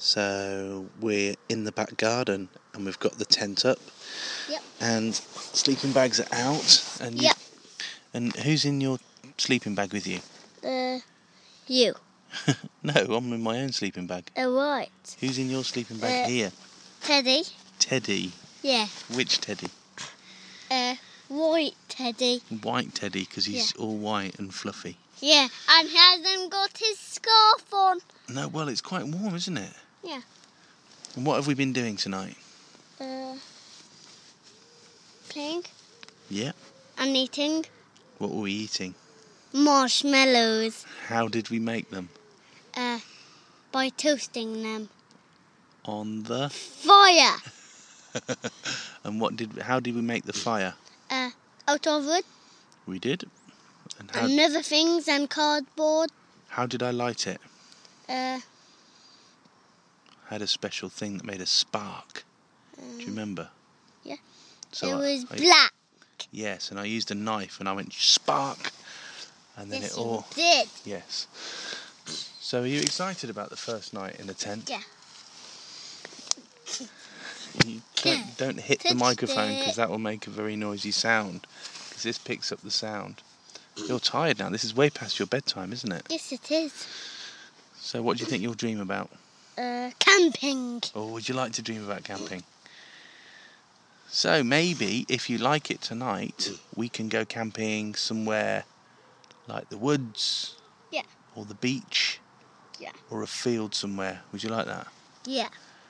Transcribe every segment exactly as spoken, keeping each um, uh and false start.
So we're in the back garden and we've got the tent up. Yep. And sleeping bags are out. And you, yep. And who's in your sleeping bag with you? Uh, you. No, I'm in my own sleeping bag. Oh, right. Who's in your sleeping bag uh, here? Teddy. Teddy? Yeah. Which Teddy? Uh, white Teddy. White Teddy, because he's yeah. all white and fluffy. Yeah, and he hasn't got his scarf on. No, well, it's quite warm, isn't it? Yeah. And what have we been doing tonight? Uh, playing. Yeah. And eating. What were we eating? Marshmallows. How did we make them? Uh, by toasting them. On the fire. And what did? How did we make the fire? Uh, out of wood. We did. And how, and other things and cardboard. How did I light it? Uh, I had a special thing that made a spark. Um, Do you remember? Yeah. So it I, was I, black. Yes, and I used a knife and I went spark, and then yes, it all. You did. Yes. So are you excited about the first night in the tent? Yeah. You don't, don't hit the microphone because that will make a very noisy sound, because this picks up the sound. You're tired now. This is way past your bedtime, isn't it? Yes, it is. So what do you think you'll dream about? Uh, camping. Or would you like to dream about camping? So maybe, if you like it tonight, we can go camping somewhere like the woods. Yeah. Or the beach. Yeah. Or a field somewhere. Would you like that? Yeah.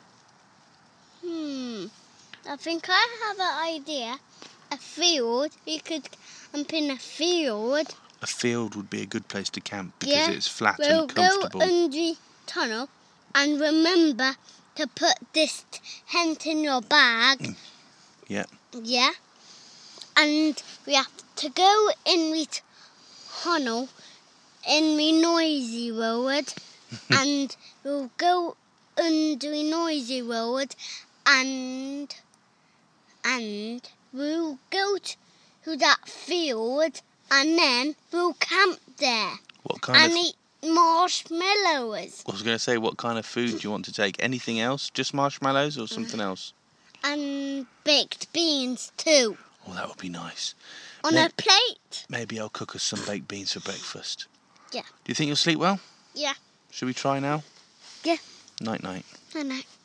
Hmm. I think I have an idea. A field. You could camp in a field. A field would be a good place to camp because yeah. it's flat we'll and comfortable. We'll go in the tunnel and remember to put this tent in your bag. Yeah. Yeah. And we have to go in the tunnel in the noisy road and we'll go under the noisy road and and we'll go to that field and then we'll camp there. What kind and of... eat marshmallows. I was going to say, what kind of food do you want to take? Anything else? Just marshmallows or something uh, else? And baked beans too. Oh, that would be nice. On May- a plate. Maybe I'll cook us some baked beans for breakfast. Yeah. Do you think you'll sleep well? Yeah. Should we try now? Yeah. Night night. Night night.